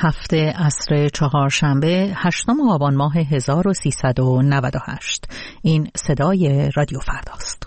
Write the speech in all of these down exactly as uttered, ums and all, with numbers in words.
هفته عصر چهارشنبه هشتم آبان ماه هزار و سیصد و نود و هشت. این صدای رادیو فرداست.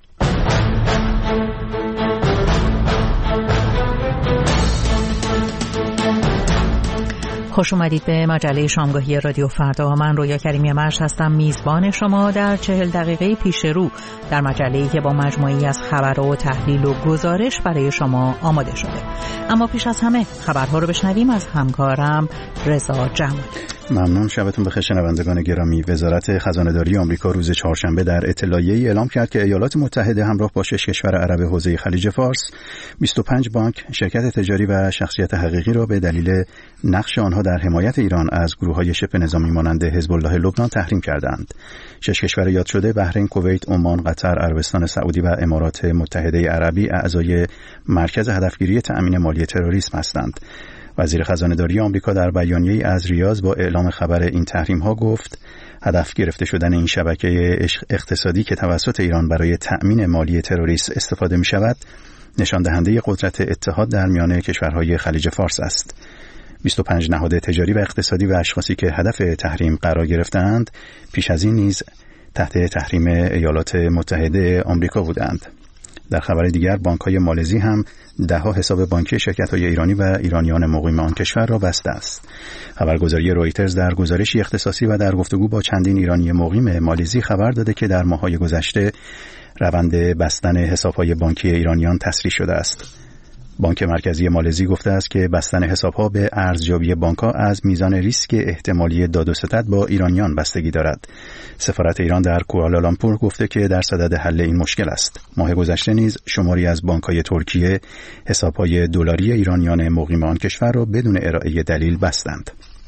خوش اومدید به مجله شامگاهی رادیو فردا. من رویا کریمی مرش هستم، میزبان شما در چهل دقیقه پیش رو در مجله‌ای که با مجموعی از خبر و تحلیل و گزارش برای شما آماده شده. اما پیش از همه خبرها رو بشنویم از همکارم رضا جمالی. ممنون. شبتون بخیر شنوندگان گرامی. وزارت خزانه‌داری آمریکا روز چهارشنبه در اطلاعیه‌ای اعلام کرد که ایالات متحده همراه با شش کشور عرب حوزه خلیج فارس بیست و پنج بانک، شرکت تجاری و شخصیت حقیقی را به دلیل نقش آنها در حمایت ایران از گروه‌های شبه نظامی مانند حزب الله لبنان تحریم کردند. شش کشور یاد شده بحرین، کویت، عمان، قطر، عربستان سعودی و امارات متحده عربی اعضای مرکز هدفگیری تأمین مالی تروریسم هستند. وزیر خزانه‌داری آمریکا در بیانیه‌ای از ریاض با اعلام خبر این تحریم‌ها گفت هدف گرفته شدن این شبکه اقتصادی که توسط ایران برای تأمین مالی تروریسم استفاده می‌شود نشان دهنده قدرت اتحاد در میان کشورهای خلیج فارس است. بیست و پنج نهاد تجاری و اقتصادی و اشخاصی که هدف تحریم قرار گرفتند پیش از این نیز تحت تحریم ایالات متحده آمریکا بودند. در خبر دیگر بانک‌های مالزی هم ده‌ها حساب بانکی شرکت‌های ایرانی و ایرانیان مقیم آن کشور را بسته است. خبرگزاری رویترز در گزارشی اختصاصی و در گفتگو با چندین ایرانی مقیم مالزی خبر داده که در ماه‌های گذشته روند بستن حساب‌های بانکی ایرانیان تسریع شده است. بانک مرکزی مالزی گفته است که بستن حساب‌ها به ارزیابی بانک‌ها از میزان ریسک احتمالی داد و ستد با ایرانیان بستگی دارد. سفارت ایران در کوالالامپور گفته که در صدد حل این مشکل است. ماه گذشته نیز شماری از بانک‌های ترکیه حساب‌های دلاری ایرانیان مقیم آن کشور را بدون ارائه دلیل بستند.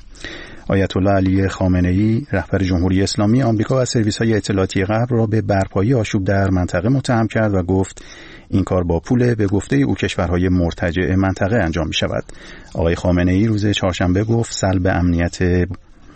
آیت الله علی خامنه‌ای رهبر جمهوری اسلامی آمریکا و سرویس‌های اطلاعاتی غرب را به برپایی آشوب در منطقه متهم کرد و گفت این کار با پول به گفته او کشورهای مرتجع منطقه انجام می شود. آقای خامنه‌ای روز چهارشنبه گفت سلب امنیت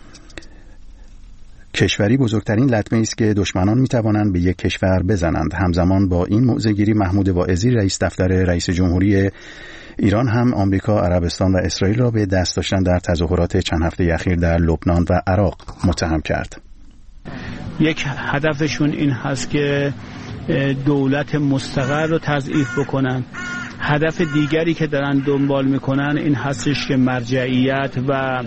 کشوری بزرگترین لطمه است که دشمنان می توانند به یک کشور بزنند. همزمان با این موضع‌گیری محمود واعظی رئیس دفتر رئیس جمهوری ایران هم آمریکا، عربستان و اسرائیل را به دست داشتن در تظاهرات چند هفته اخیر در لبنان و عراق متهم کرد. یک هدفشون این هست که دولت مستقر رو تضعیف بکنن. هدف دیگری که دارن دنبال میکنن این هستش که مرجعیت و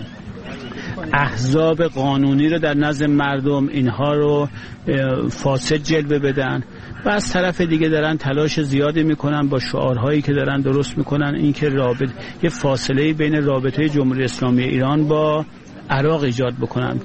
احزاب قانونی رو در نظر مردم اینها رو فاسد جلوه بدن و از طرف دیگه دارن تلاش زیادی میکنن با شعارهایی که دارن درست میکنن این که رابط یه فاصله بین رابطه جمهوری اسلامی ایران با عراق ایجاد بکنن.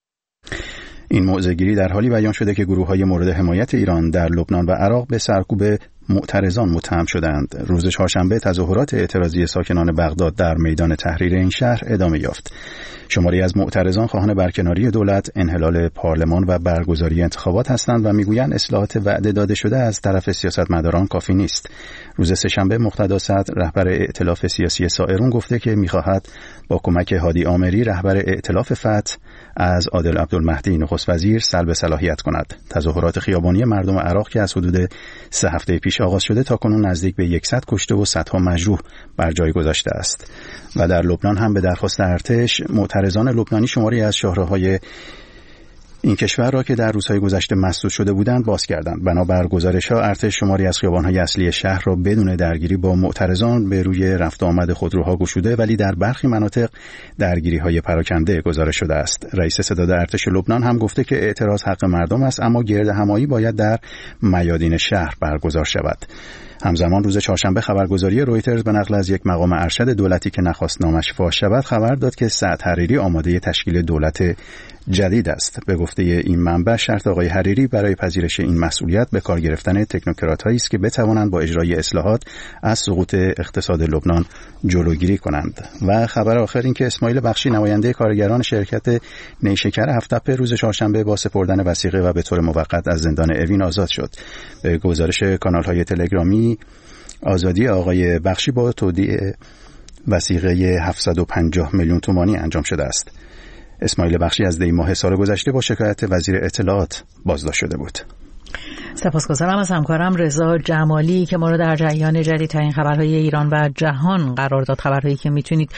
این موضع‌گیری در حالی بیان شده که گروه‌های مورد حمایت ایران در لبنان و عراق به سرکوب معترضان متهم شدند. روز چهارشنبه تظاهرات اعتراضی ساکنان بغداد در میدان تحریر این شهر ادامه یافت. شماری از معترضان خواهان برکناری دولت، انحلال پارلمان و برگزاری انتخابات هستند و میگویند اصلاحات وعده داده شده از طرف سیاستمداران کافی نیست. روز سه‌شنبه مقتدا صدر رهبر ائتلاف سیاسی سائرون گفته که می‌خواهد با کمک هادی آمری رهبر ائتلاف فتح از عادل عبدالمهدی نخست وزیر سلب صلاحیت کند. تظاهرات خیابانی مردم عراق که از حدود سه هفته پیش آغاز شده تاکنون نزدیک به صد کشته و صدها مجروح بر جای گذاشته است. و در لبنان هم به درخواست ارتش معترضان لبنانی شماری از شاهراهای این کشور را که در روزهای گذشته مسدود شده بودند باز کردند. بنابر گزارش‌ها ارتش شماری از خیابان‌های اصلی شهر را بدون درگیری با معترضان به روی رفت و آمد خودروها گشوده، ولی در برخی مناطق درگیری‌های پراکنده گزارش شده است. رئیس ستاد ارتش لبنان هم گفته که اعتراض حق مردم است، اما گردهمایی باید در میادین شهر برگزار شود. همزمان روز چهارشنبه خبرگزاری رویترز به نقل از یک مقام ارشد دولتی که نخواست نامش فاش شود خبر داد که سعد حریری آماده تشکیل دولت جدید است. به گفته این منبع شرط آقای حریری برای پذیرش این مسئولیت به کار گرفتن تکنوکرات‌هایی است که بتوانند با اجرای اصلاحات از سقوط اقتصاد لبنان جلوگیری کنند. و خبر آخر این که اسماعیل بخشی نماینده کارگران شرکت نیشکر هفت‌تپه روز چهارشنبه با سپردن وثیقه و به طور موقت از زندان اوین آزاد شد. به گزارش کانال‌های تلگرامی آزادی آقای بخشی با تودیع وثیقه هفتصد و پنجاه میلیون تومانی انجام شده است. اسماعیل بخشی از دی ماه سال گذشته با شکایت وزیر اطلاعات بازداشت شده بود. سپاسگزارم از همکارم رضا جمالی که ما رو در جریان جدیدترین خبرهای ایران و جهان قرار داد. خبرهایی که میتونید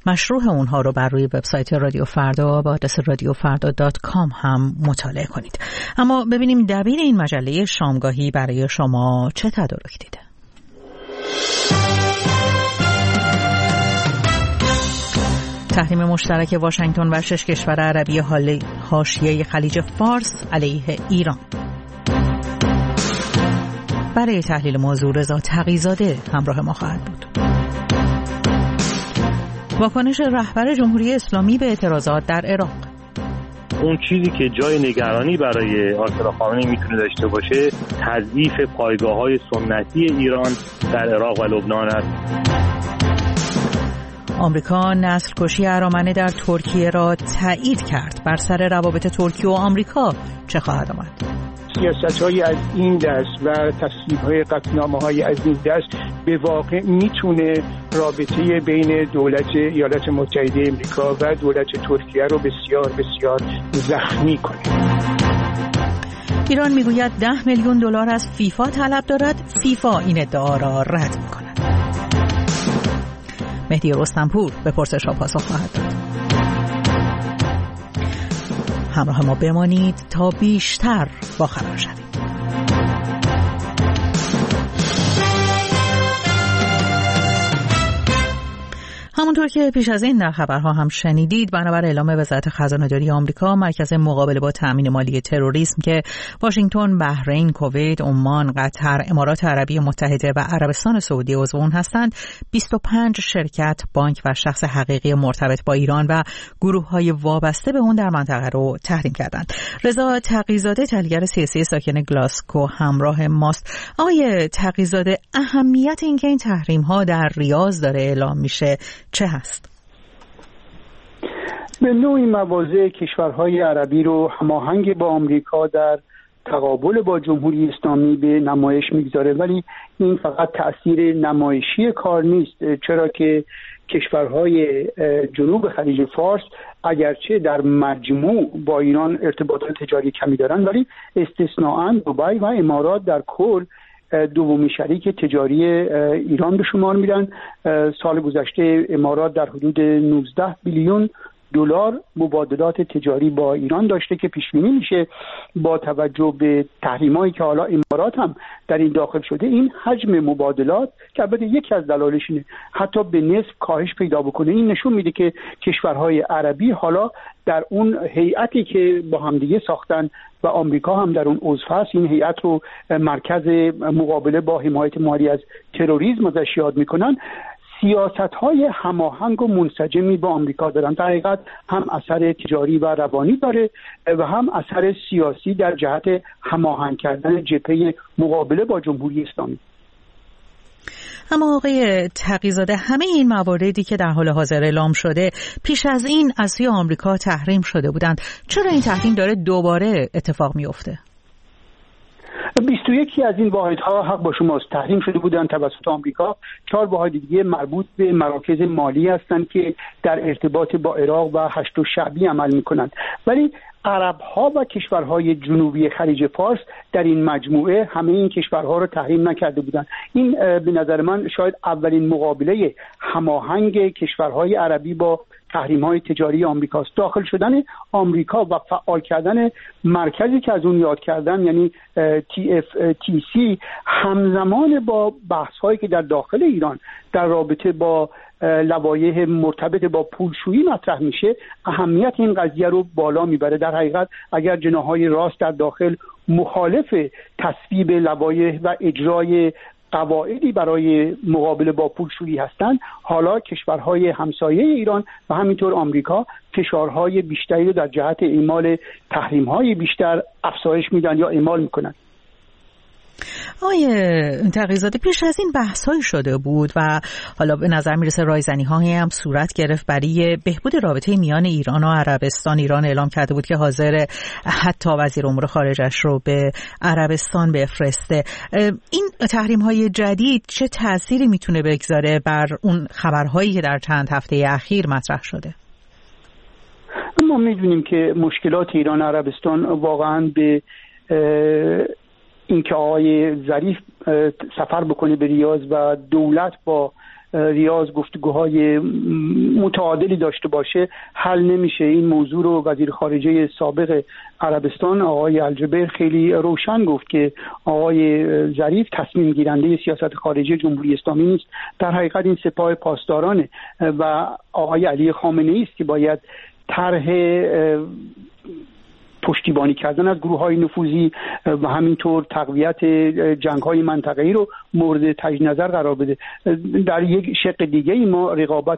مشروح اونها رو بر روی وبسایت رادیو فردا با آدرس رادیو فردا دات کام هم مطالعه کنید. اما ببینیم دبیر این مجله شامگاهی برای شما چه تدارک دیده. تحریم مشترک واشنگتن و شش کشور عربی حاشیه خلیج فارس علیه ایران. برای تحلیل موضوع رضا تقی‌زاده همراه ما خواهد بود. واکنش رهبر جمهوری اسلامی به اعتراضات در عراق. اون چیزی که جای نگرانی برای آیت الله خامنه‌ای میتونه داشته باشه تضعیف پایگاه‌های سنتی ایران در عراق و لبنان است. آمریکا نسل کشی ارامنه در ترکیه را تایید کرد. بر سر روابط ترکیه و آمریکا چه خواهد آمد؟ سیاست‌های از این دست و تصویب‌های قطعنامه‌های از این دست به واقع میتونه رابطه بین دولت ایالات متحده آمریکا و دولت ترکیه رو بسیار بسیار زخمی کنه. ایران میگوید ده میلیون دلار از فیفا طلب دارد. فیفا این ادعا را رد می‌کند. مهدی رستمپور به پرسش‌ها پاسخ خواهد داد. همراه ما بمانید تا بیشتر باخبر شوید. همونطور که پیش از این در خبرها هم شنیدید، بنابر اعلام وزارت خزانه‌داری آمریکا، مرکز مقابله با تامین مالی تروریسم که واشنگتن، بحرین، کویت، عمان، قطر، امارات عربی متحده و عربستان سعودی عضو اون هستند، بیست و پنج شرکت، بانک و شخص حقیقی مرتبط با ایران و گروه‌های وابسته به اون در منطقه رو تحریم کردند. رضا تقی‌زاده، تحلیلگر سیاسی ساکن گلاسکو، همراه ماست. آقای تقی‌زاده، اهمیت اینکه این تحریم‌ها در ریاض داره اعلام میشه چه هست؟ به نوعی مواضع کشورهای عربی رو هماهنگ با آمریکا در تقابل با جمهوری اسلامی به نمایش میگذاره، ولی این فقط تأثیر نمایشی کار نیست، چرا که کشورهای جنوب خلیج فارس اگرچه در مجموع با ایران ارتباطات تجاری کمی دارن، ولی استثناءً دبی و امارات در کل دومی شریک تجاری ایران به شمار میرن. سال گذشته امارات در حدود نوزده بیلیون دلار مبادلات تجاری با ایران داشته که پیش بینی میشه با توجه به تحریمایی که حالا امارات هم در این داخل شده، این حجم مبادلات که البته یکی از دلایلش اینه حتی به نصف کاهش پیدا بکنه. این نشون میده که کشورهای عربی حالا در اون هیئتی که با همدیگه ساختن و آمریکا هم در اون عضو هست، این هیئت رو مرکز مقابله با حمایت مالی از تروریسم ازش یاد میکنن، سیاست‌های هماهنگ و منسجمی با آمریکا دارن. در حقیقت هم اثر تجاری و روانی داره و هم اثر سیاسی در جهت هماهنگ کردن جبهه مقابله با جمهوری اسلامی. اما آقای تقی‌زاده، همه این مواردی که در حال حاضر اعلام شده پیش از این از سوی آمریکا تحریم شده بودند، چرا این تحریم داره دوباره اتفاق میفته؟ بیست و یک از این واحدها حق با شماست، تحریم شده بودند توسط آمریکا. چهار واحد دیگه مربوط به مراکز مالی هستند که در ارتباط با عراق و هشت و شعبی عمل میکنند، ولی عرب‌ها و کشورهای جنوبی خلیج فارس در این مجموعه همه این کشورها رو تحریم نکرده بودند. این به نظر من شاید اولین مقابله هماهنگ کشورهای عربی با تحریم‌های تجاری آمریکاست. داخل شدن آمریکا و فعال کردن مرکزی که از اون یاد کردن، یعنی تی اف تی سی، همزمان با بحث‌هایی که در داخل ایران در رابطه با لوایح مرتبط با پولشویی مطرح میشه، اهمیت این قضیه رو بالا میبره. در حقیقت اگر جناح‌های راست در داخل مخالف تصویب لوایح و اجرای قواعدی برای مقابله با پولشویی هستند، حالا کشورهای همسایه ایران و همینطور آمریکا فشارهای بیشتری رو در جهت اعمال تحریم‌های بیشتر افزایش میدن یا اعمال میکنن. آقای تقی‌زاده، پیش از این بحث‌هایی شده بود و حالا به نظر میرسه رایزنی‌هایی هم صورت گرفت برای بهبود رابطه میان ایران و عربستان. ایران اعلام کرده بود که حاضر حتی وزیر امور خارجش رو به عربستان بفرسته. این تحریم‌های جدید چه تأثیری میتونه بگذاره بر اون خبرهایی که در چند هفته اخیر مطرح شده؟ ما میدونیم که مشکلات ایران و عربستان واقعاً به اینکه آقای ظریف سفر بکنه به ریاض و دولت با ریاض گفتگوهای متعادلی داشته باشه حل نمیشه. این موضوع رو وزیر خارجه سابق عربستان آقای الجبر خیلی روشن گفت که آقای ظریف تصمیم گیرنده سیاست خارجی جمهوری اسلامی نیست، در حقیقت این سپاه پاسدارانه و آقای علی خامنه‌ای است که باید طرح پشتیبانی کردن از گروه‌های نفوذی و همینطور تقویت جنگ‌های منطقه‌ای رو مورد تجدید نظر قرار بده. در یک شق دیگه ای ما رقابت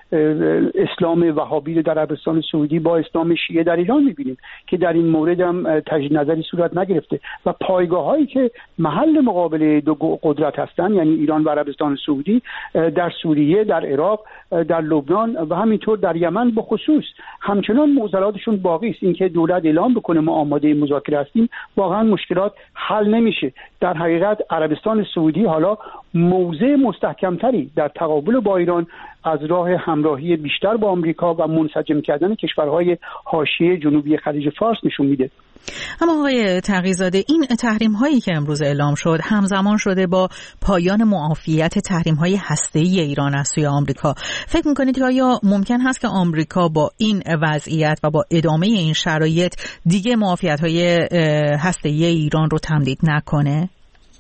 اسلام وهابی رو در عربستان سعودی با اسلام شیعه در ایران می‌بینیم که در این مورد هم تجدید نظری صورت نگرفته و پایگاه‌هایی که محل مقابله دو قدرت هستند، یعنی ایران و عربستان سعودی، در سوریه، در عراق، در لبنان و همینطور در یمن به خصوص همچنان معضلاتشون باقی است. اینکه دولت اعلام بکنه ما آماده مذاکره هستیم واقعا مشکلات حل نمیشه. در حقیقت عربستان سعودی حالا موضع مستحکمتری در تقابل با ایران از راه همراهی بیشتر با آمریکا و منسجم کردن کشورهای حاشیه جنوبی خلیج فارس نشون میده. اما آقای تقی‌زاده، این تحریم هایی که امروز اعلام شد همزمان شده با پایان معافیت تحریم های هسته‌ای ایران از سوی آمریکا. فکر میکنید که آیا ممکن هست که آمریکا با این وضعیت و با ادامه این شرایط دیگه معافیت های هسته‌ای ایران رو تمدید نکنه؟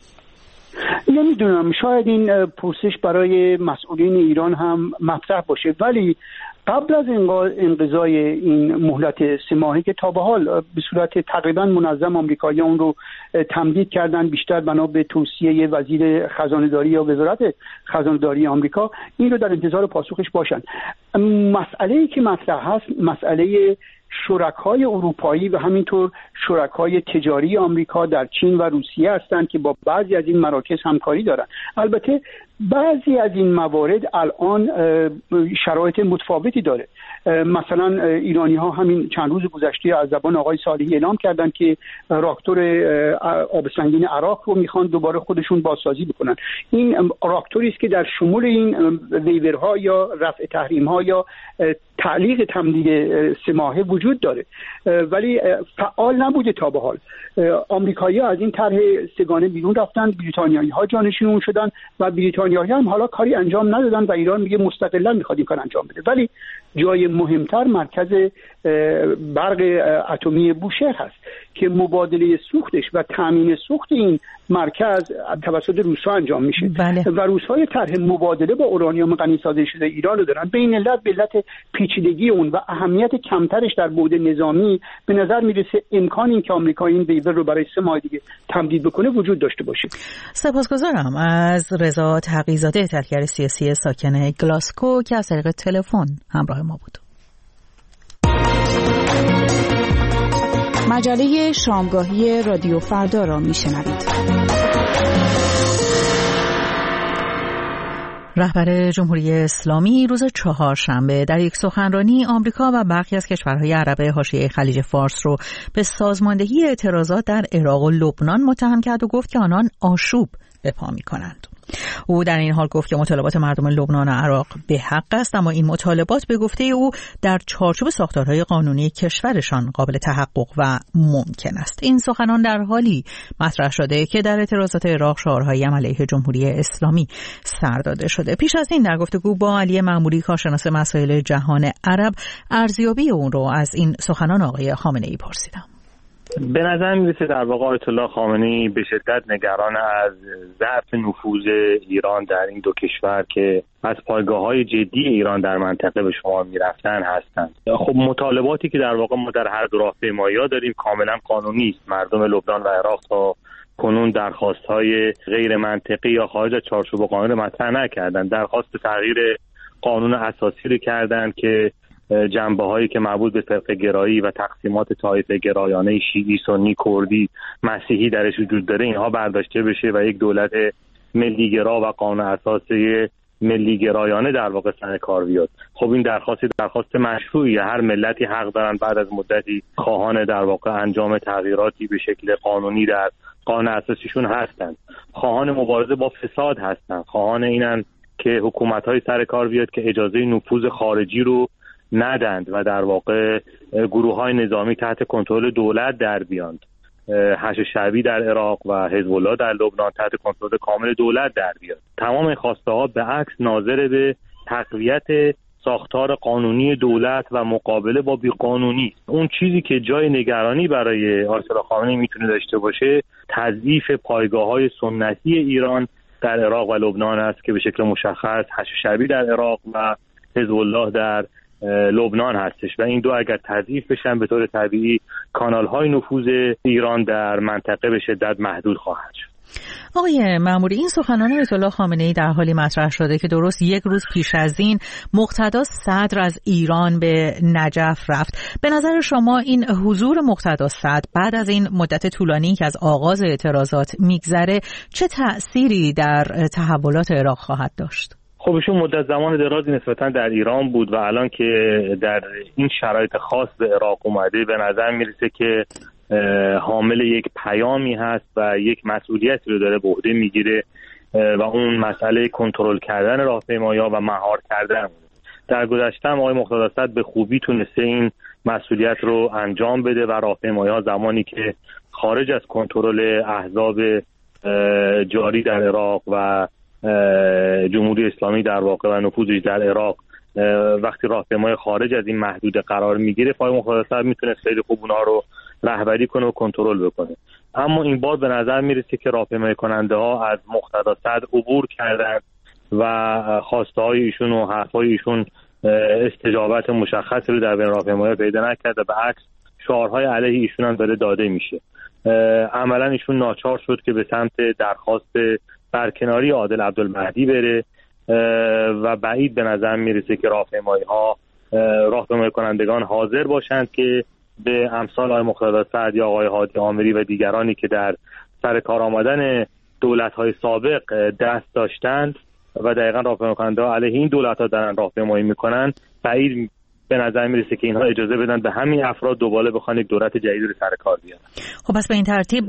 نمیدونم، شاید این پرسش برای مسئولین ایران هم مطرح باشه، ولی قبل از انقضای این مهلت سه ماهه که تا به حال به صورت تقریبا منظم آمریکایی‌ها اون رو تمدید کردن، بیشتر بنا به توصیه وزیر خزانه‌داری یا وزارت خزانه‌داری آمریکا، این رو در انتظار پاسخش باشن. مسئله‌ای که مطرح هست مسئله شرکای اروپایی و همینطور شرکای تجاری آمریکا در چین و روسیه هستند که با بعضی از این مراکز همکاری دارند. البته بعضی از این موارد الان شرایط متفاوتی داره. مثلا ایرانی ها همین چند روز گذشته از زبان آقای صالحی اعلام کردند که راکتور آب سنگین عراق رو میخوان دوباره خودشون بازسازی بکنن. این راکتوری است که در شمول این ویورها یا رفع تحریم ها یا تعلیق تمدید سه ماهه وجود داره، ولی فعال نبوده تا به حال. آمریکایی‌ها از این طرح سگانه بیرون رفتن، بریتانیایی‌ها جانشین اون شدن و بریتانیایی هم حالا کاری انجام ندادن و ایران میگه مستقلاً میخواد این کار انجام بده. ولی جای مهمتر مرکز برق اتمی بوشهر هست که مبادله سوختش و تامین سوخت این مرکز توسط روس‌ها انجام میشه. بله. و روس‌ها طرح مبادله با اورانیوم غنی‌سازی شده ایران رو دارن. بین علت به علت پیچیدگی اون و اهمیت کمترش در بعد نظامی به نظر میرسه امکان این که آمریکا این ویور رو برای سه ماه دیگه تمدید بکنه وجود داشته باشه. سپاسگزارم از رضا تقی‌زاده، تحلیلگر سیاسی ساکن گلاسکو که از طریق تلفن همراه ما بود. مجله شامگاهی رادیو فردا را میشنوید. رهبر جمهوری اسلامی روز چهارشنبه در یک سخنرانی آمریکا و برخی از کشورهای عرب حاشیه خلیج فارس رو به سازماندهی اعتراضات در عراق و لبنان متهم کرد و گفت که آنان آشوب به پا می‌کنند. او در این حال گفت که مطالبات مردم لبنان و عراق به حق است، اما این مطالبات به گفته او در چارچوب ساختارهای قانونی کشورشان قابل تحقق و ممکن است. این سخنان در حالی مطرح شده که در اعتراضات عراق شعارهایی علیه جمهوری اسلامی سر داده شده. پیش از این در گفتگو با علی معمولی کارشناس مسائل جهان عرب ارزیابی اون رو از این سخنان آقای خامنه‌ای پرسیدم. به نظر میرسه در واقع آیت الله خامنه‌ای به شدت نگران از ضعف نفوذ ایران در این دو کشور که از پایگاه‌های جدی ایران در منطقه به شما میرفتن هستند. خب مطالباتی که در واقع ما در هر دو راهپیمایی‌ها داریم کاملا قانونی است. مردم لبنان و عراق تا کنون درخواست‌های غیر منطقی یا خارج از چارچوب قانون مطرح نکردند. درخواست تغییر قانون اساسی رو کردند که جنبه هایی که مربوط به فرقه گرایی و تقسیمات طایفه گرایانه شیعی، سنی، کردی، مسیحی درش وجود داره اینها برداشته بشه و یک دولت ملی گرا و قانون اساسی ملی گرایانه در واقع سر کار بیاد. خب این درخواست درخواست مشروعیه. هر ملتی حق دارن بعد از مدتی خواهان در واقع انجام تغییراتی به شکل قانونی در قانون اساسیشون هستن، خواهان مبارزه با فساد هستن، خواهان اینن که حکومت‌های سر کار بیاد که اجازه نفوذ خارجی رو ندند و در واقع گروه‌های نظامی تحت کنترل دولت در بیاند. حشد شعبی در عراق و حزب الله در لبنان تحت کنترل کامل دولت در بیاد. تمام این خواسته ها به عکس ناظر به تقویت ساختار قانونی دولت و مقابله با بیقانونی. اون چیزی که جای نگرانی برای آیت الله خامنه‌ای میتونه داشته باشه تضعیف پایگاه‌های سنتی ایران در عراق و لبنان است که به شکل مشخص حشد شعبی در عراق و حزب الله در لبنان هستش و این دو اگر تضعیف بشن به طور طبیعی کانال‌های نفوذ ایران در منطقه به شدت محدود خواهد شد. آقای مأموری، این سخنان آیت الله خامنه‌ای در حالی مطرح شده که درست یک روز پیش از این مقتدا صدر از ایران به نجف رفت. به نظر شما این حضور مقتدا صدر بعد از این مدت طولانی که از آغاز اعتراضات میگذره چه تأثیری در تحولات عراق خواهد داشت؟ خب ایشون مدت زمان درازی نسبتاً در ایران بود و الان که در این شرایط خاص به عراق اومده به نظر میرسه که حامل یک پیامی هست و یک مسئولیتی رو داره به عهده میگیره و اون مسئله کنترل کردن راهپیمایی‌ها و مهار کردن. در گذشته آقای مقتدا صدر به خوبی تونسته این مسئولیت رو انجام بده و راهپیمایی‌ها زمانی که خارج از کنترل احزاب جاری در عراق و جمهوری اسلامی در واقع و نفوذش در عراق وقتی راهپیمایی خارج از این محدوده قرار میگیره آقای مقتدا صدر میتونه خیلی خوب اونها رو رهبری کنه و کنترل بکنه. اما این بار به نظر میرسه که راهپیمایی کننده ها از مقتدا صدر عبور کردن و خواسته های ایشون و حرف های ایشون استجابت مشخصی رو در بین راهپیمایی پیدا نکرده، به عکس شعارهای علیه ایشون هم داره داده میشه. عملا ایشون ناچار شد که به سمت درخواست برکناری عادل عبدالمهدی بره و بعید به نظر میرسه که راهپیمایی ها راهپیمایی کنندگان حاضر باشند که به امثال آقای مقتدا صدر یا آقای هادی عامری و دیگرانی که در سر کار آمدن دولت‌های سابق دست داشتند و دقیقاً راهپیمایی کننده‌ها علیه این دولت‌ها دارن راهپیمایی میکنن، بعید به نظر میرسه که اینها اجازه بدن به همین افراد دوباره بخوان یک دولت جدید رو سر کار بیارن. خب پس به این ترتیب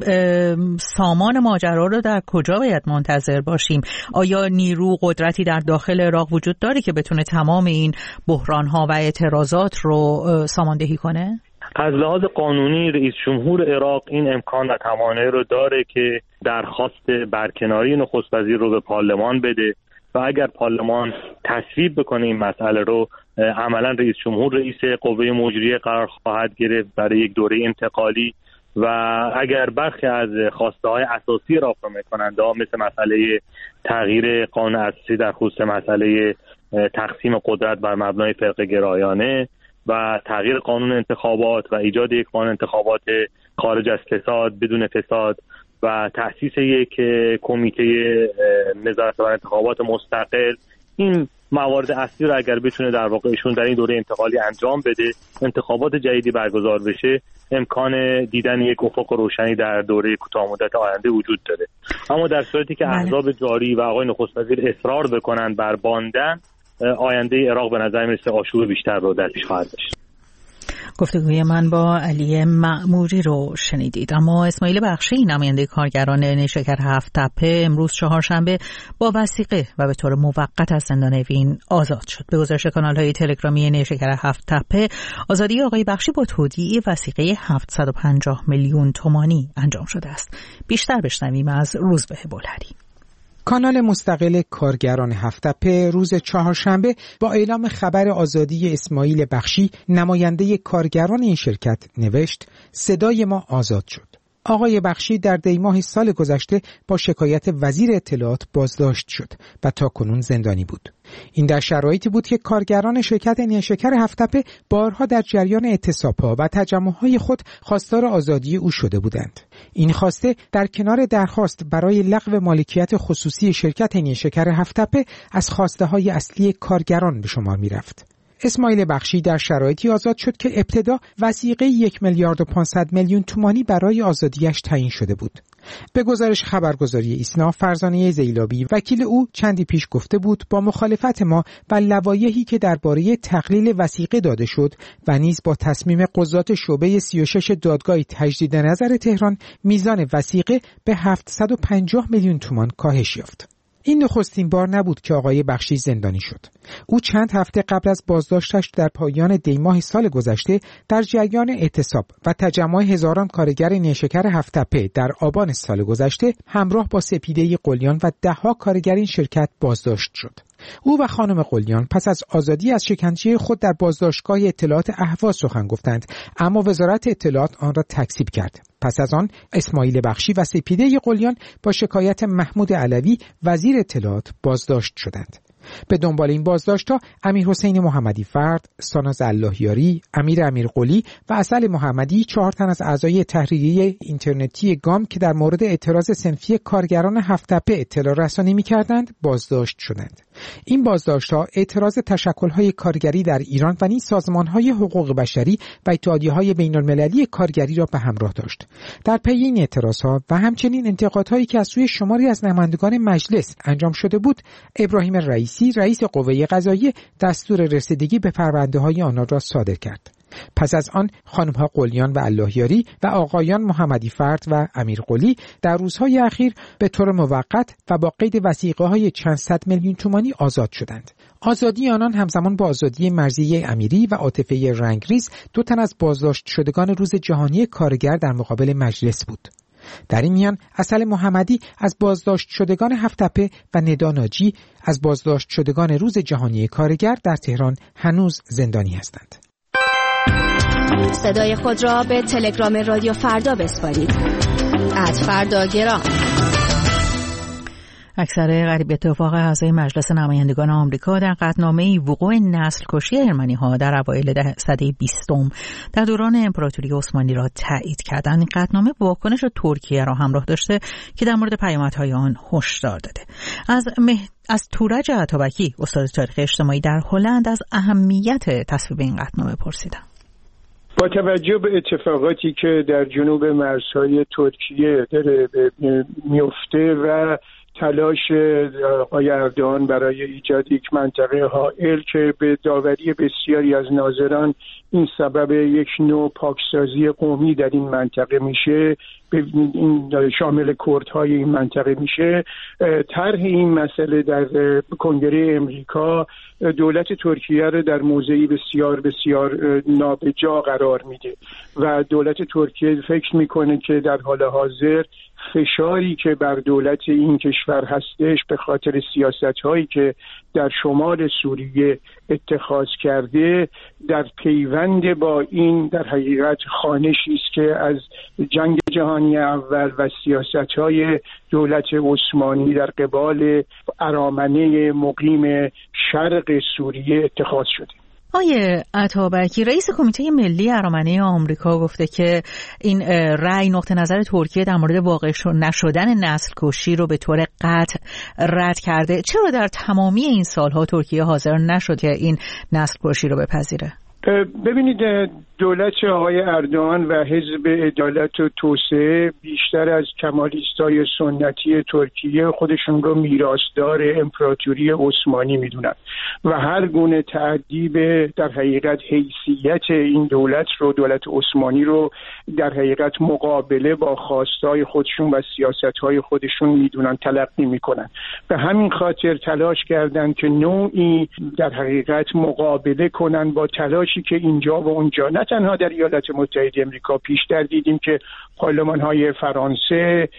سامان ماجرا رو در کجا باید منتظر باشیم؟ آیا نیرو قدرتی در داخل عراق وجود داره که بتونه تمام این بحران‌ها و اعتراضات رو ساماندهی کنه؟ از لحاظ قانونی رئیس جمهور عراق این امکان و توانایی رو داره که درخواست برکناری نخست وزیر رو به پارلمان بده و اگر پارلمان تصویب بکنه این مسئله رو عملا رئیس جمهور رئیس قوه مجریه قرار خواهد گرفت برای یک دوره انتقالی و اگر برخی از خواسته های اساسی راهپیمایی کننده ها مثل مسئله تغییر قانون اساسی در خصوص مسئله تقسیم قدرت بر مبنای فرقه گرایانه و تغییر قانون انتخابات و ایجاد یک قانون انتخابات خارج از فساد بدون فساد و تأسیس یک کمیته نظارت بر انتخابات مستقل، این موارد اصلی رو اگر بتونه در واقع ایشون در این دوره انتقالی انجام بده، انتخابات جدیدی برگزار بشه، امکان دیدن یک افق روشنی در دوره کوتاه مدت آینده وجود داره. اما در صورتی که احزاب جاری و آقای نخست وزیر اصرار بکنن بر باندن، آینده عراق به نظر میرسه آشوب بیشتر رو در پیش خواهد داشت. گفتگوی من با علی مأموری رو شنیدید. اما اسماعیل بخشی نماینده کارگران نیشکر هفت تپه امروز چهارشنبه با وثیقه و به طور موقت از زندان اوین آزاد شد. به گزارش کانال‌های تلگرامی نیشکر هفت تپه، آزادی آقای بخشی با تودیع وثیقه هفتصد و پنجاه میلیون تومانی انجام شده است. بیشتر بشنویم از روزبه بولهری. کانال مستقل کارگران هفت تپه روز چهارشنبه با اعلام خبر آزادی اسماعیل بخشی نماینده کارگران این شرکت نوشت: صدای ما آزاد شد. آقای بخشی در دیماه سال گذشته با شکایت وزیر اطلاعات بازداشت شد و تاکنون زندانی بود. این در شرایطی بود که کارگران شرکت نیشکر هفت تپه بارها در جریان اعتصاب‌ها و تجمع‌های خود خواستار آزادی او شده بودند. این خواسته در کنار درخواست برای لغو مالکیت خصوصی شرکت نیشکر هفت تپه از خواسته‌های اصلی کارگران به شمار می‌رفت. اسماعیل بخشی در شرایطی آزاد شد که ابتدا وثیقه یک میلیارد و پانصد میلیون تومانی برای آزادیش تعیین شده بود. به گزارش خبرگزاری ایسنا، فرزانه زیلابی وکیل او چندی پیش گفته بود با مخالفت ما و لوایحی که درباره تقلیل وثیقه داده شد و نیز با تصمیم قضات شعبه سی و شش دادگاه تجدید نظر تهران، میزان وثیقه به هفتصد و پنجاه میلیون تومان کاهش یافت. این نخستین بار نبود که آقای بخشی زندانی شد. او چند هفته قبل از بازداشتش در پایان دی ماه سال گذشته در جریان اعتصاب و تجمع هزاران کارگر نیشکر هفت‌تپه در آبان سال گذشته همراه با سپیده قلیان و ده‌ها کارگر این شرکت بازداشت شد. او و خانم قلیان پس از آزادی از شکنجه خود در بازداشتگاه اطلاعات اهواز سخن گفتند، اما وزارت اطلاعات آن را تکذیب کرد. پس از آن اسماعیل بخشی و سپیده قلیان با شکایت محمود علوی وزیر اطلاعات بازداشت شدند. به دنبال این بازداشت‌ها امیر حسین محمدی فرد، ساناز اللهیاری، امیر امیرقلی و عسل محمدی، چهار تن از اعضای تحریریه اینترنتی گام که در مورد اعتراض صنفی کارگران هفت‌تپه اطلاع رسانی می‌کردند، بازداشت شدند. این بازداشت‌ها اعتراض تشکل‌های کارگری در ایران و نیز سازمان‌های حقوق بشری و اتحادیه‌های بین‌المللی کارگری را به همراه داشت. در پی این اعتراضها و همچنین انتقادهایی که از سوی شماری از نمایندگان مجلس انجام شده بود، ابراهیم رئیسی رئیس قوه قضاییه دستور رسیدگی به پرونده‌های آنها را صادر کرد. پس از آن خانم‌ها قلیان و اللهیاری و آقایان محمدی فرد و امیرقلی در روزهای اخیر به طور موقت و با قید وثیقه‌های چند صد میلیون تومانی آزاد شدند. آزادی آنان همزمان با آزادی مرضیه امیری و عاطفه رنگریز، دو تن از بازداشت شدگان روز جهانی کارگر در مقابل مجلس بود. در این میان عسل محمدی از بازداشت شدگان هفت‌تپه و ندا ناجی از بازداشت شدگان روز جهانی کارگر در تهران هنوز زندانی هستند. صدای خود را به تلگرام رادیو فردا بسپارید. ات فردا گرام. اکثر غریب اتفاق اعضای مجلس نمایندگان آمریکا در قطعنامه وقوع نسل کشی ارمنی‌ها در اوایل سده بیستم در دوران امپراتوری عثمانی را تایید کردند. این قطعنامه واکنش ترکیه را همراه داشته که در مورد پیامدهای آن هشدار داده. از مه... از تورج عطابکی، استاد تاریخ اجتماعی در هلند، از اهمیت تصویب این قطعنامه پرسیدم. با توجه به اتفاقاتی که در جنوب مرزهای ترکیه داره میفته و تلاش آقای اردوغان برای ایجاد یک منطقه حائل که به داوری بسیاری از ناظران این سبب یک نوع پاکسازی قومی در این منطقه میشه، این شامل کردهای این منطقه میشه، طرح این مسئله در کنگره امریکا دولت ترکیه رو در موضعی بسیار بسیار نابجا قرار میده و دولت ترکیه فکر میکنه که در حال حاضر فشاری که بر دولت این کشور هستش به خاطر سیاست‌هایی که در شمال سوریه اتخاذ کرده در پیوند با این در حقیقت خوانشی است که از جنگ جهانی اول و سیاست‌های دولت عثمانی در قبال ارامنه مقیم شرق سوریه اتخاذ شده. آقای عطابکی، رئیس کمیته ملی ارامنه آمریکا گفته که این رأی نقطه نظر ترکیه در مورد واقع نشدن نسل کشی رو به طور قطع رد کرده. چرا در تمامی این سالها ترکیه حاضر نشد که این نسل کشی رو بپذیره؟ ببینید، دولت آقای اردوغان و حزب عدالت و توسعه بیشتر از کمالیستای سنتی ترکیه خودشون رو میراثدار امپراتوری عثمانی میدونن و هر گونه تعدی به در حقیقت حیثیت این دولت رو، دولت عثمانی رو در حقیقت مقابله با خواستای خودشون و سیاستهای خودشون میدونن، تلقی میکنن. به همین خاطر تلاش کردن که نوعی در حقیقت مقابله کنن با تلاشی که اینجا و اونجا، نه تنها در ایالات متحده آمریکا، پیشتر دیدیم که پارلمان‌های فرانسه،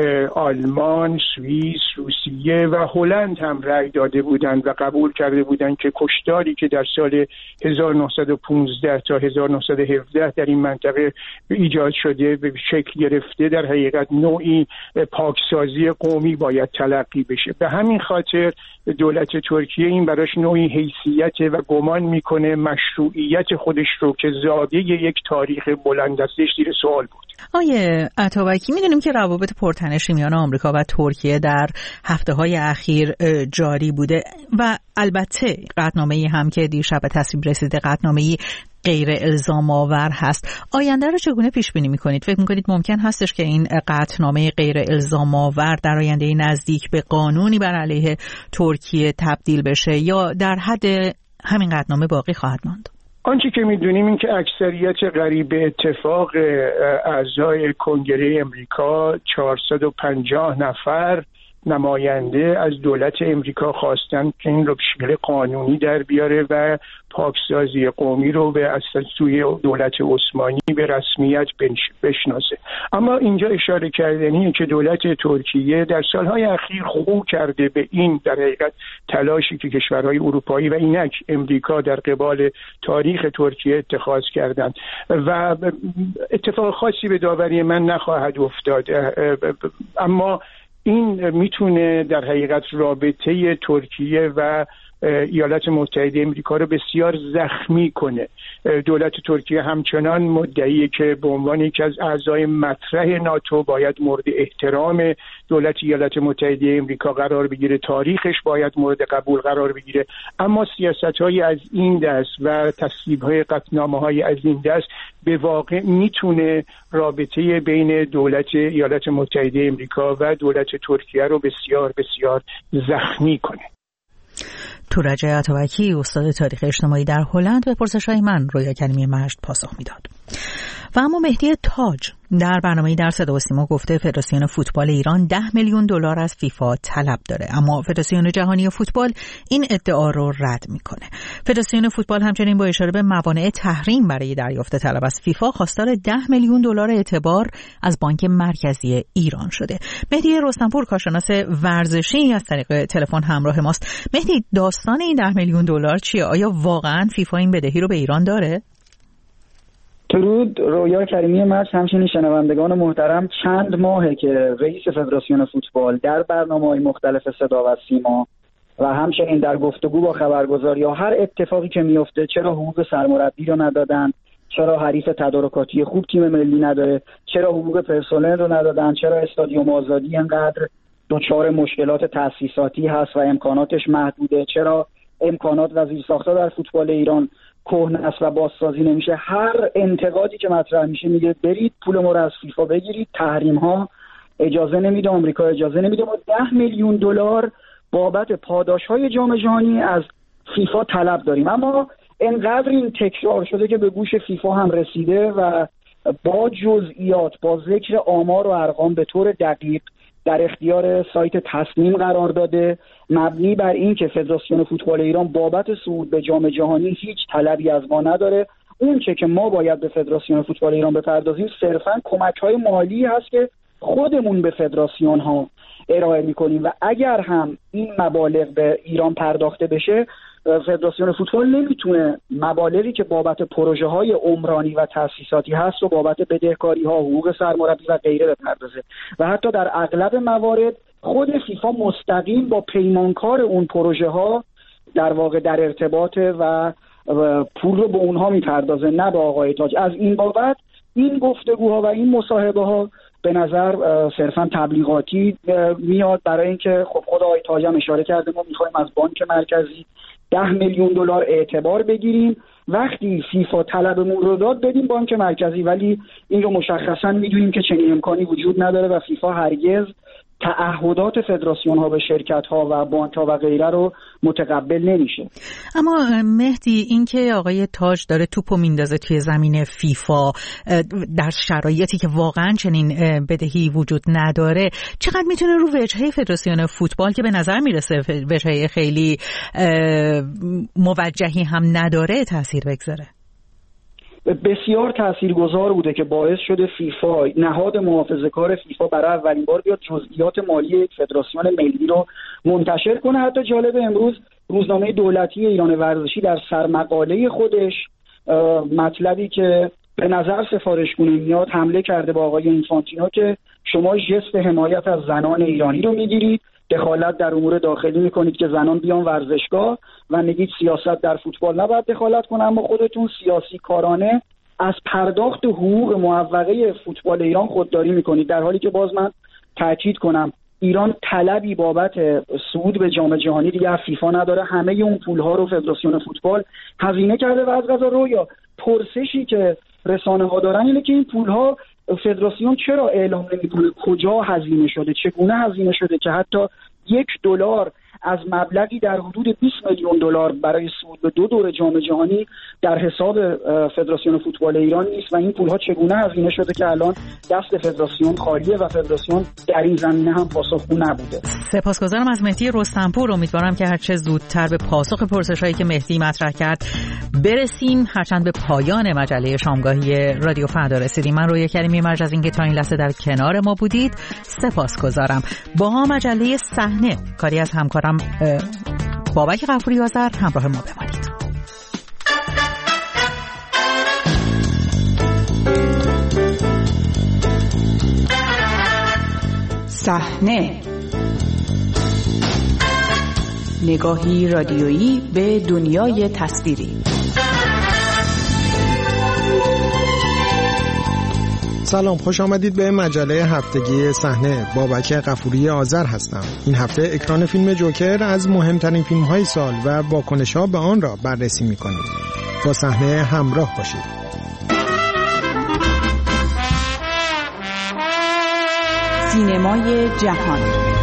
آلمان، سوئیس، روسیه و هلند هم رأی داده بودند و قبول کرده بودند که کشتاری که در سال هزار و نهصد و پانزده تا هزار و نهصد و هفده در این منطقه ایجاد شده به شکل گرفته در حقیقت نوعی پاکسازی قومی باید تلقی بشه. به همین خاطر دولت ترکیه این براش نوعی حیثیت و گمان میکنه مشروعیت خودش رو که زاده یک تاریخ بلند هستش زیر سوال بود. آیه عطابکی، میدونیم که روابط پرتنشی میان آمریکا و ترکیه در هفته‌های اخیر جاری بوده و البته قطعنامه‌ای هم که دیشب به تصویب رسیده قطعنامه‌ای غیر الزام آور هست. آینده رو چگونه پیش بینی می‌کنید؟ فکر می‌کنید ممکن هستش که این قطعنامه غیر الزام آور در آینده نزدیک به قانونی بر علیه ترکیه تبدیل بشه یا در حد همین قطعنامه باقی خواهد ماند؟ آنچه که میدونیم این که اکثریت قریب اتفاق اعضای کنگره امریکا چهارصد و پنجاه نفر نماینده از دولت امریکا خواستن که این رو به شکل قانونی در بیاره و پاکسازی قومی رو به اصل سوی دولت عثمانی به رسمیت بشناسه. اما اینجا اشاره کردنیه که دولت ترکیه در سالهای اخیر خو کرده به این در حقیقت تلاشی که کشورهای اروپایی و اینک امریکا در قبال تاریخ ترکیه اتخاذ کردند و اتفاق خاصی به داوری من نخواهد افتاد، اما این میتونه در حقیقت رابطه ترکیه و ایالات متحده امریکا رو بسیار زخمی کنه. دولت ترکیه همچنان مدعیه که به عنوان یکی از اعضای مطرح ناتو باید مورد احترام دولت ایالات متحده امریکا قرار بگیره، تاریخش باید مورد قبول قرار بگیره، اما سیاست‌های از این دست و تصویب‌های قطعنامه‌های از این دست به واقع میتونه رابطه بین دولت ایالات متحده امریکا و دولت ترکیه رو بسیار بسیار زخمی کنه. تورج عطابکی، استاد تاریخ اجتماعی در هلند، به پرسش‌های من رویا کریمی مجد پاسخ میداد. و اما مهدی تاج در برنامه‌ای در صدا و سیما گفته فدراسیون فوتبال ایران ده میلیون دلار از فیفا طلب داره، اما فدراسیون جهانی فوتبال این ادعا رو رد میکنه. فدراسیون فوتبال همچنین با اشاره به موانع تحریم برای دریافت طلب از فیفا خواستار ده میلیون دلار اعتبار از بانک مرکزی ایران شده. مهدی رستمپور، کارشناس ورزشی، از طریق تلفن همراه ماست. مهدی، داستان این ده میلیون دلار چیه؟ آیا واقعاً فیفا این بدهی رو به ایران داره؟ درود رویا کریمی مجد، همچنین شنوندگان محترم. چند ماهه که رئیس فدراسیون فوتبال در برنامه‌های مختلف صدا و سیما و همچنین در گفتگو با خبرگزار یا هر اتفاقی که میفته، چرا حقوق سرمربی رو ندادن، چرا حریف تدارکاتی خوب تیم ملی نداره، چرا حقوق پرسنل رو ندادن، چرا استادیوم آزادی انقدر دچار مشکلات تأسیساتی هست و امکاناتش محدوده، چرا امکانات و زیرساخت‌ها در فوتبال ایران کهنه است و بازسازی نمیشه. هر انتقادی که مطرح میشه میگه برید پول ما رو از فیفا بگیرید، تحریم ها اجازه نمیده، آمریکا اجازه نمیده. ما ده میلیون دلار بابت پاداش های جام جهانی از فیفا طلب داریم، اما انقدر این تکرار شده که به گوش فیفا هم رسیده و با جزئیات، با ذکر آمار و ارقام به طور دقیق در اختیار سایت تصمیم قرار داده، مبنی بر این که فدراسیون فوتبال ایران بابت صعود به جام جهانی هیچ طلبی از ما نداره. اون چه که ما باید به فدراسیون فوتبال ایران بپردازیم صرفاً کمک‌های مالی هست که خودمون به فدراسیون ها ارائه می‌کنیم و اگر هم این مبالغ به ایران پرداخته بشه، فدراسیون فوتبال نمیتونه مبالغی که بابت پروژه‌های عمرانی و تأسیساتی هست و بابت بدهکاری‌ها، حقوق سرمربی و غیره بپردازه و حتی در اغلب موارد خود فیفا مستقیم با پیمانکار اون پروژه‌ها در واقع در ارتباطه و پول رو به اونها میپردازه، نه به آقای تاج. از این بابت این گفتگوها و این مصاحبه‌ها به نظر صرفاً تبلیغاتی میاد، برای اینکه خب خود آقای تاج هم اشاره کرده ما می‌خوایم از بانک مرکزی ده میلیون دلار اعتبار بگیریم، وقتی فیفا طلبمون رو داد بدیم بانک مرکزی، ولی این رو مشخصاً میدونیم که چنین امکانی وجود نداره و فیفا هرگز تعهدات فدراسیون ها به شرکت ها و بانک ها و غیره رو متقبل نمیشه. اما مهدی، این که آقای تاج داره توپو میندازه توی زمین فیفا در شرایطی که واقعا چنین بدهی وجود نداره، چقدر میتونه رو وجهه فدراسیون فوتبال که به نظر میرسه وجهه خیلی موجهی هم نداره تاثیر بگذاره؟ بسیار تاثیرگذار بوده که باعث شده فیفا، نهاد محافظه‌کار فیفا، برای اولین بار بیاد جزئیات مالی یک فدراسیون ملی رو منتشر کنه. حتی جالب، امروز روزنامه دولتی ایران ورزشی در سرمقاله خودش مطلبی که به نظر سفارشگونه میاد حمله کرده با آقای اینفانتینو که شما ژست حمایت از زنان ایرانی رو میگیرید، دخالت در امور داخلی میکنید که زنان بیان ورزشگاه و میگید سیاست در فوتبال نباید دخالت کنه، اما خودتون سیاسی کارانه از پرداخت حقوق معوقه فوتبال ایران خودداری میکنید، در حالی که باز من تاکید کنم ایران طلبی بابت صعود به جام جهانی دیگه از فیفا نداره. همه اون پولها رو فدراسیون فوتبال هزینه کرده و از قضا رویا پرسشی که رسانه ها دارن اینه که این پولها فدراسیون چرا اعلام نمیکنه کجا هزینه شده، چگونه هزینه شده، که حتی یک دلار از مبلغی در حدود بیست میلیون دلار برای صعود به دو دوره جام جهانی در حساب فدراسیون فوتبال ایران نیست و این پولها چگونه هزینه شده که الان دست فدراسیون خالیه و فدراسیون در این زمینه هم پاسخگو نبوده. سپاسگزارم از مهدی رستمپور. امیدوارم که هرچه زودتر به پاسخ پرسش‌هایی که مهدی مطرح کرد برسیم. هرچند به پایان مجله شامگاهی رادیو فردا رسیدیم. من رویا کریمی مرج از اینکه تا این لحظه در کنار ما بودید سپاسگزارم. با مجله صحنه کاری از همکارم بابک غفوری آذر همراه ما بمانید. صحنه، نگاهی رادیویی به دنیای تصویری. سلام، خوش آمدید به مجله هفتگی صحنه. بابک غفوری آذر هستم. این هفته اکران فیلم جوکر از مهمترین فیلم‌های سال و واکنش‌ها به آن را بررسی می‌کنیم. با صحنه همراه باشید. سینمای جهان.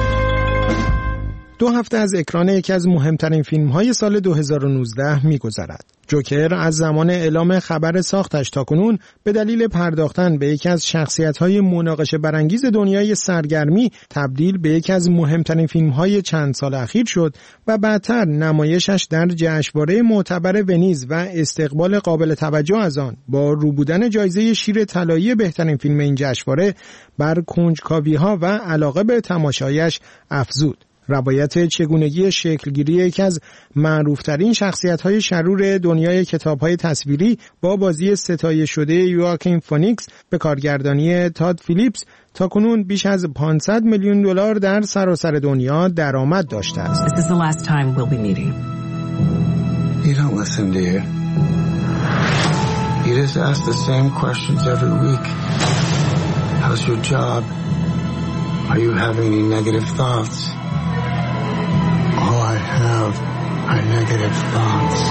دو هفته از اکران یکی از مهمترین فیلم‌های سال دو هزار و نوزده می‌گذرد. جوکر از زمان اعلام خبر ساختش تاکنون به دلیل پرداختن به یکی از شخصیت‌های مناقشه برانگیز دنیای سرگرمی تبدیل به یکی از مهمترین فیلم‌های چند سال اخیر شد و بعدتر نمایشش در جشنواره معتبر ونیز و استقبال قابل توجه از آن با روبودن جایزه شیر طلایی بهترین فیلم این جشنواره بر کنجکاوی‌ها و علاقه به تماشایش افزود. روایت چگونگی شکلگیری یکی از معروفترین شخصیت‌های شرور دنیای کتاب‌های تصویری با بازی ستایش شده یواکین فونیکس به کارگردانی تاد فیلیپس تاکنون بیش از پانصد میلیون دلار در سراسر دنیا درآمد داشته است. This is the last time we'll be meeting. You don't listen, do you? You just ask the same questions every week. How's your job? Are you having any negative thoughts? All I have are negative thoughts.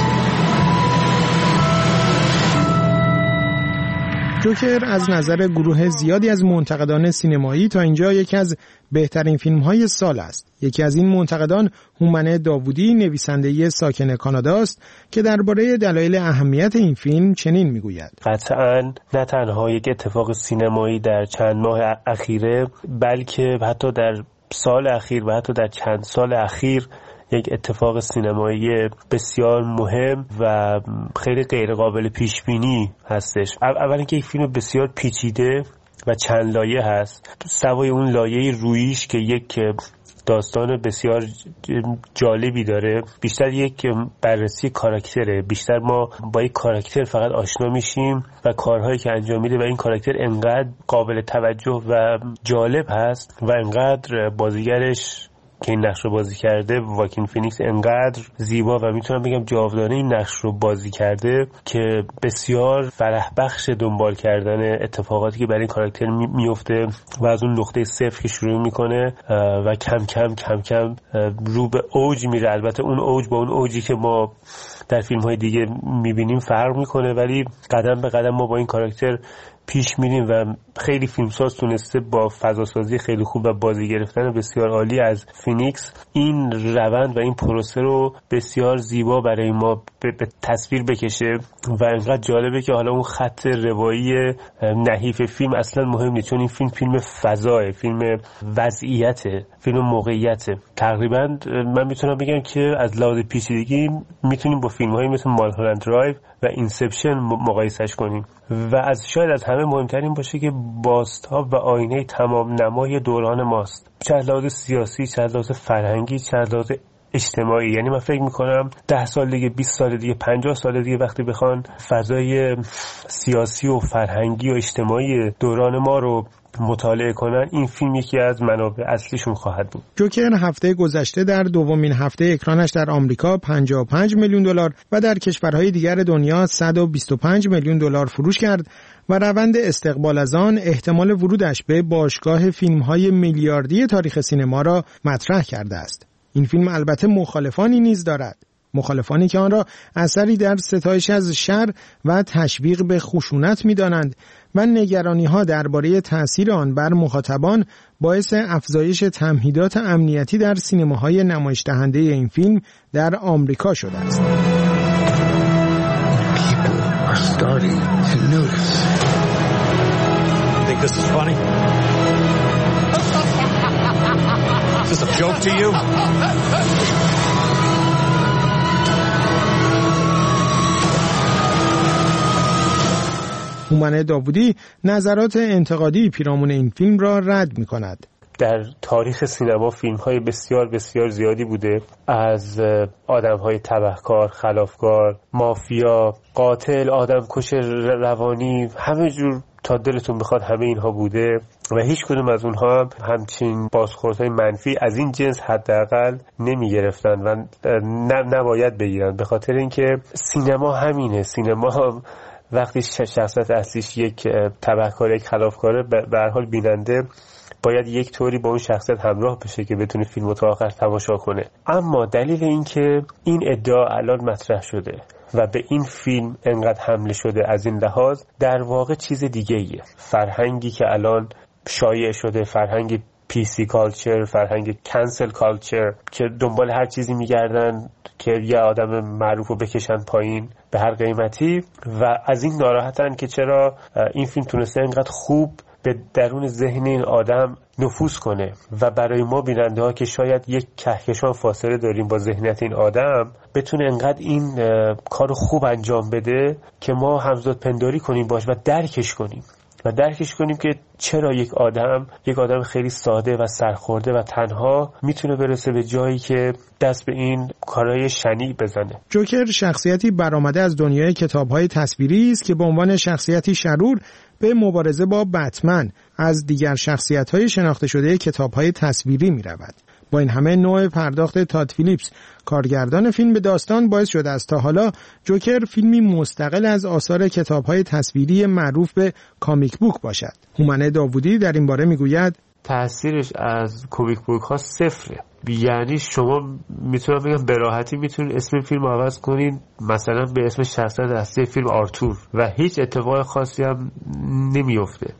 جوکر از نظر گروه زیادی از منتقدان سینمایی تا اینجا یکی از بهترین فیلم‌های سال است. یکی از این منتقدان هومن داوودی، نویسنده ساکن کانادا است که درباره دلایل اهمیت این فیلم چنین میگوید: قطعاً نه تنها یک اتفاق سینمایی در چند ماه اخیره، بلکه حتی در سال اخیر و حتی در چند سال اخیر یک اتفاق سینمایی بسیار مهم و خیلی غیر قابل پیش بینی هستش. اولا اینکه یک فیلم بسیار پیچیده و چند لایه هست، سوای اون لایه رویش که یک داستان بسیار جالبی داره، بیشتر یک بررسی کاراکتره. بیشتر ما با یک کاراکتر فقط آشنا میشیم و کارهایی که انجام میده و این کاراکتر انقدر قابل توجه و جالب هست و انقدر بازیگرش که این نقش رو بازی کرده واکین فینیکس انقدر زیبا و میتونم بگم جاودانه این نقش رو بازی کرده که بسیار فرح بخش دنبال کردن اتفاقاتی که برای این کاراکتر میفته و از اون نقطه صفر که شروع میکنه و کم کم کم کم رو به اوج میره. البته اون اوج با اون اوجی که ما در فیلم های دیگه میبینیم فرق میکنه، ولی قدم به قدم ما با این کاراکتر پیش میریم و خیلی فیلمساز تونسته با فضاسازی خیلی خوب و بازی گرفتن بسیار عالی از فینیکس این روند و این پروسه رو بسیار زیبا برای ما به تصویر بکشه و اینقدر جالبه که حالا اون خط روایی نحیف فیلم اصلا مهم نیست، چون این فیلم فیلم فضایه، فیلم وضعیته، فیلم موقعیته. تقریبا من میتونم بگم که از لحاظ پیچیدگی میتونیم با فیلم‌هایی مثل مالهولند درایو و اینسپشن مقایسش کنیم و از شاید از همه مهمترین باشه که بازتاب و آینه تمام نمای دوران ماست، چه از لحاظ سیاسی، چه از لحاظ فرهنگی، چه از لحاظ اجتماعی. یعنی من فکر میکنم ده سال دیگه، بیست سال دیگه، پنجاه سال دیگه وقتی بخوان فضای سیاسی و فرهنگی و اجتماعی دوران ما رو مطالعه کنن، این فیلم یکی از منابع اصلیشون خواهد بود. جوکر هفته گذشته در دومین هفته اکرانش در آمریکا پنجاه و پنج میلیون دلار و در کشورهای دیگر دنیا صد و بیست و پنج میلیون دلار فروش کرد و روند استقبال از آن احتمال ورودش به باشگاه فیلم‌های میلیاردی تاریخ سینما را مطرح کرده است. این فیلم البته مخالفانی نیز دارد. مخالفانی که آن را اثری در ستایش از شر و تشویق به خشونت می‌دانند و نگرانی‌ها درباره تأثیر آن بر مخاطبان باعث افزایش تمهیدات امنیتی در سینماهای نمایش دهنده این فیلم در آمریکا شده است. Starting to notice. Think this is funny? Is this a joke to you? هومن داوودی نظرات انتقادی پیرامون این فیلم را رد می‌کند. در تاریخ سینما فیلم‌های بسیار بسیار زیادی بوده، از آدم‌های تبهکار، خلافکار، مافیا، قاتل، آدمکش روانی، همه جور تا دلتون بخواد همه اینها بوده و هیچ کدوم از اونها هم همچین بازخوردهای منفی از این جنس حداقل نمی‌گرفتن و نباید بگیرن، به خاطر اینکه سینما همینه. سینما وقتی شخصیت اصلیش یک تبهکار، یک خلافکاره، به هر حال بیننده باید یک طوری با اون شخصیت همراه بشه که بتونه فیلمو تا آخر تماشا کنه. اما دلیل این که این ادعا الان مطرح شده و به این فیلم انقدر حمله شده از این لحاظ در واقع چیز دیگه ایه. فرهنگی که الان شایع شده، فرهنگ پی سی کالچر، فرهنگ کنسل کالچر، که دنبال هر چیزی میگردن که یه آدم معروف رو بکشن پایین به هر قیمتی و از این ناراحتن که چرا این فیلم تونسته اینقدر خوب به درون ذهن این آدم نفوذ کنه و برای ما بیننده ها که شاید یک کهکشان فاصله داریم با ذهنیت این آدم بتونه انقدر این کارو خوب انجام بده که ما همزاد پنداری کنیم باش و درکش کنیم و درکش کنیم که چرا یک آدم یک آدم خیلی ساده و سرخورده و تنها میتونه برسه به جایی که دست به این کارهای شنیع بزنه. جوکر شخصیتی برآمده از دنیای کتاب‌های تصویری است که به عنوان شخصیتی شرور به مبارزه با بتمن از دیگر شخصیت‌های شناخته شده کتاب‌های تصویری می‌رود. با این همه نوع پرداخت تاد فیلیپس کارگردان فیلم به داستان باعث شده است تا حالا جوکر فیلمی مستقل از آثار کتاب‌های تصویری معروف به کامیک بوک باشد. هومن داوودی در این باره میگوید تأثیرش از کامیک بوک ها صفره. یعنی شما میتونم بگم به راحتی میتونید اسم فیلم عوض کنین مثلا به اسم شخصیت اصلی فیلم آرتور و هیچ اتفاق خاصی هم نمیفته،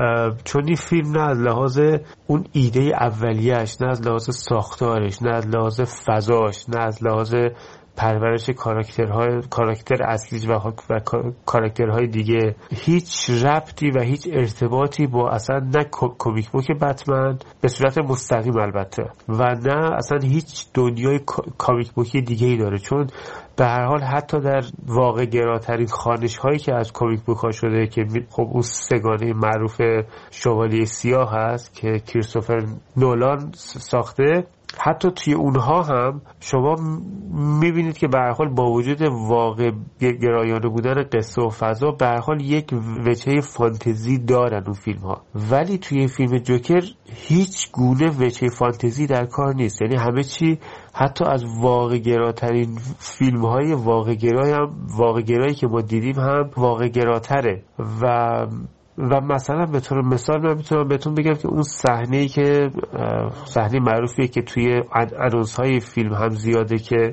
چون این فیلم نه از لحاظ اون ایده اولیه‌اش، نه از لحاظ ساختارش، نه از لحاظ فضاش، نه از لحاظ پرورش کاراکترهای کاراکتر اصلی و, و کاراکترهای دیگه هیچ ربطی و هیچ ارتباطی با اصلا نه کامیک بوک بتمن به صورت مستقیم البته و نه اصلا هیچ دنیای کامیک بوکی دیگه ای داره، چون به هر حال حتی در واقع گراترین خوانش هایی که از کامیک بوک ها شده که خب اون سگانه معروف شوالیه سیاه هست که کریستوفر نولان ساخته، حتی توی اونها هم شما میبینید که به هر حال با وجود واقع گرایانه بودن قصه و فضا به هر حال یک وجهه فانتزی دارن اون فیلم ها، ولی توی فیلم جوکر هیچ گونه وجهه فانتزی در کار نیست. یعنی همه چی حتی از واقع گراترین فیلم های واقع گرای هم واقع گرایی که ما دیدیم هم واقع گراتره و و مثلا به طور مثال من میتونم بهتون بگم که اون صحنه‌ای که صحنه معروفیه که توی آنونس های فیلم هم زیاده که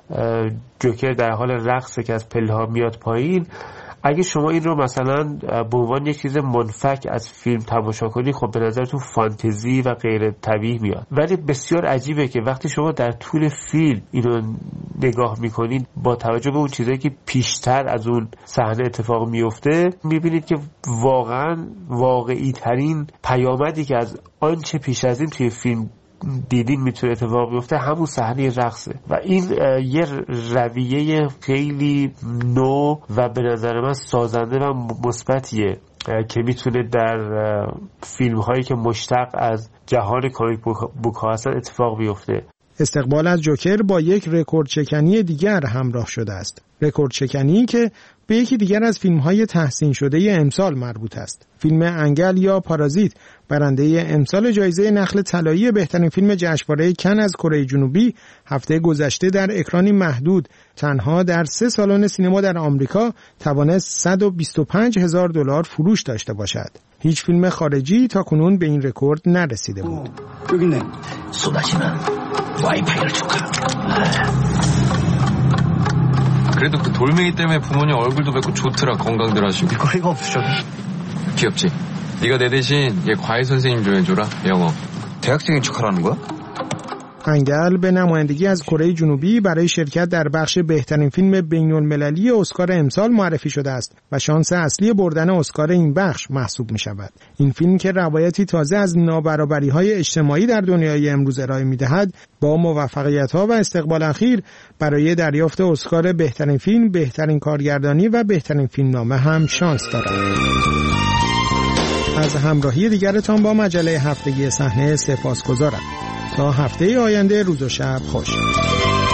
جوکر در حال رقصه که از پله‌ها میاد پایین، اگه شما این رو مثلا به عنوان یک چیز منفک از فیلم تماشا کنی خب به نظرتون فانتزی و غیر طبیعی میاد، ولی بسیار عجیبه که وقتی شما در طول فیلم اینو نگاه میکنید با توجه به اون چیزایی که پیشتر از اون صحنه اتفاق میفته میبینید که واقعا واقعی ترین پیامدی که از آنچه پیش از این توی فیلم دیدین میتونه اتفاق بیفته همون صحنه رقصه و این یه رویه خیلی نو و به نظر من سازنده و مثبتیه که میتونه در فیلم هایی که مشتق از جهان کامیک بوک ها هستن اتفاق بیفته. استقبال از جوکر با یک رکورد شکنی دیگر همراه شده است. رکورد شکنی که به یکی دیگر از فیلم‌های تحسین شده امسال مربوط است. فیلم انگل یا پارازیت برنده امسال جایزه نخل طلایی بهترین فیلم جشنواره کن از کره جنوبی هفته گذشته در اکرانی محدود تنها در سه سالن سینما در آمریکا توانست صد و بیست و پنج هزار دلار فروش داشته باشد. هیچ فیلم خارجی تا کنون به این رکورد نرسیده بود. 여기는 쏟아지는 와이파이를 줄까? 그래도 그 돌멩이 때문에 부모님 얼굴도 뵙고 좋더라. 건강들 하시고. 거리가 없으셔도. 귀엽지? 네가 내 대신 얘 과외 선생님 좀 해줘라. 영어. 대학생인 척하라는 거야? انگل به نمایندگی از کره جنوبی برای شرکت در بخش بهترین فیلم بین‌المللی اسکار امسال معرفی شده است و شانس اصلی بردن اسکار این بخش محسوب می شود. این فیلم که روایتی تازه از نابرابری‌های اجتماعی در دنیای امروز ارائه می دهد، با موفقیت‌ها و استقبال اخیر برای دریافت اسکار بهترین فیلم، بهترین کارگردانی و بهترین فیلمنامه هم شانس دارد. از همراهی دیگرتان با مجله هفتگی صحنه سپاسگزارم. تا هفته آینده روز و شب خوش.